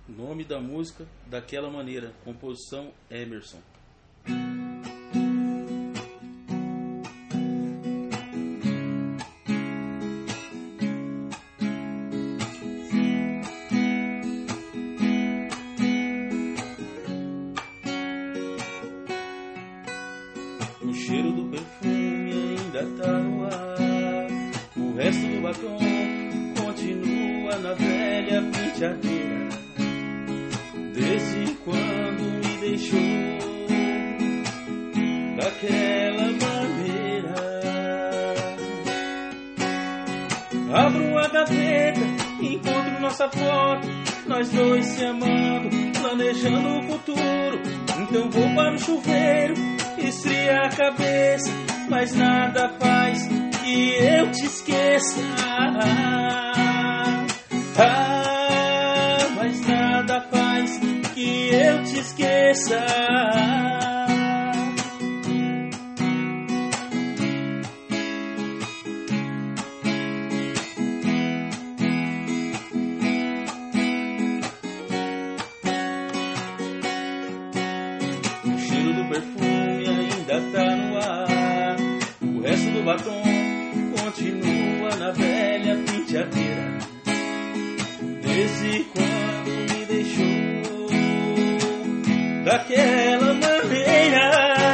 Nome da música, Daquela Maneira. Composição, Emerson. O cheiro do perfume ainda tá no ar. O resto do batom continua na velha penteadeira. Desde quando me deixou daquela maneira. Abro a gaveta, encontro nossa foto, nós dois se amando, planejando o futuro. Então vou para o chuveiro, esfria a cabeça, mas nada faz que eu te esqueça. Mas nada faz que eu te esqueça. O cheiro do perfume ainda tá no ar. O resto do batom continua na velha penteadeira. Desde quando me deixou daquela maneira.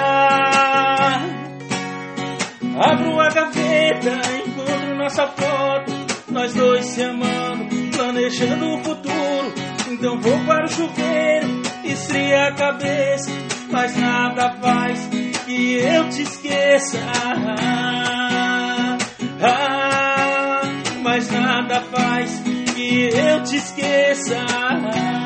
Abro a gaveta, encontro nossa foto, nós dois se amando, planejando o futuro. Então vou para o chuveiro, esfria a cabeça, mas nada faz que eu te esqueça. Mas nada faz que eu te esqueça.